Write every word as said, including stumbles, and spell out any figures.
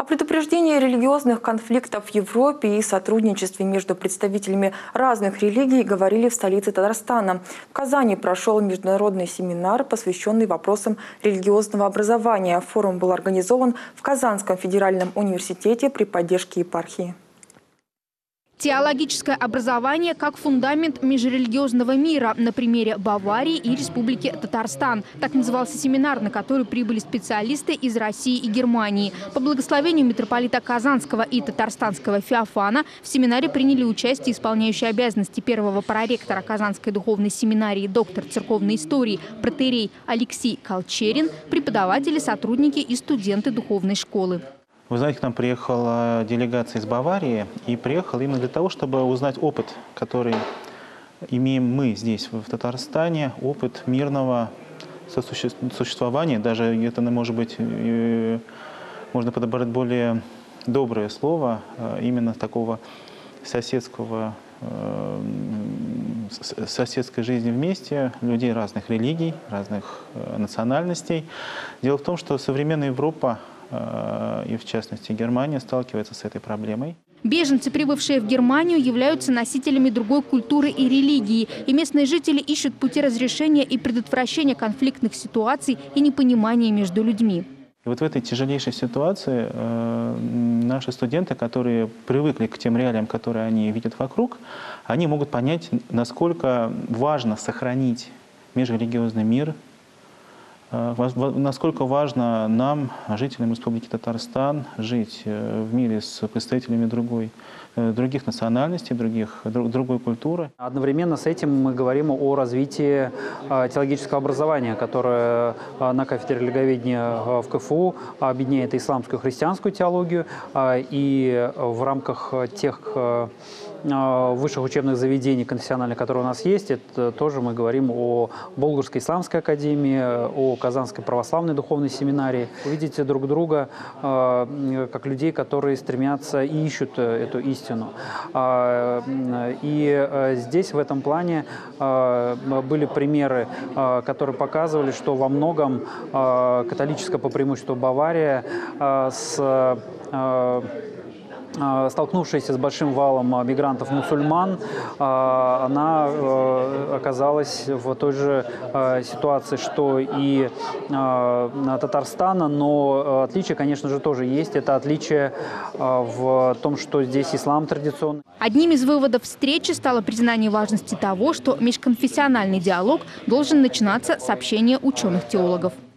О предупреждении религиозных конфликтов в Европе и сотрудничестве между представителями разных религий говорили в столице Татарстана. В Казани прошел международный семинар, посвященный вопросам религиозного образования. Форум был организован в Казанском федеральном университете при поддержке епархии. Теологическое образование как фундамент межрелигиозного мира на примере Баварии и Республики Татарстан. Так назывался семинар, на который прибыли специалисты из России и Германии. По благословению митрополита Казанского и Татарстанского Феофана в семинаре приняли участие исполняющий обязанности первого проректора Казанской духовной семинарии, доктор церковной истории, протоиерей Алексей Колчерин, преподаватели, сотрудники и студенты духовной школы. Вы знаете, к нам приехала делегация из Баварии и приехала именно для того, чтобы узнать опыт, который имеем мы здесь, в Татарстане, опыт мирного сосуществования. Даже это, может быть, можно подобрать более доброе слово, именно такого соседского, соседской жизни вместе, людей разных религий, разных национальностей. Дело в том, что современная Европа, и в частности Германия, сталкивается с этой проблемой. Беженцы, прибывшие в Германию, являются носителями другой культуры и религии. И местные жители ищут пути разрешения и предотвращения конфликтных ситуаций и непонимания между людьми. И вот в этой тяжелейшей ситуации э, наши студенты, которые привыкли к тем реалиям, которые они видят вокруг, они могут понять, насколько важно сохранить межрелигиозный мир, насколько важно нам, жителям Республики Татарстан, жить в мире с представителями другой, других национальностей, других, другой культуры. Одновременно с этим мы говорим о развитии теологического образования, которое на кафедре религоведения в КФУ объединяет исламскую и христианскую теологию. И в рамках тех высших учебных заведений конфессиональных, которые у нас есть, это тоже мы говорим о Болгурской исламской академии, о Казанской православной духовной семинарии. Вы видите друг друга как людей, которые стремятся и ищут эту истину. И здесь в этом плане были примеры, которые показывали, что во многом католическая по преимуществу Бавария с столкнувшаяся с большим валом мигрантов-мусульман, она оказалась в той же ситуации, что и Татарстана, но отличие, конечно же, тоже есть. Это отличие в том, что здесь ислам традиционный. Одним из выводов встречи стало признание важности того, что межконфессиональный диалог должен начинаться с общения ученых-теологов.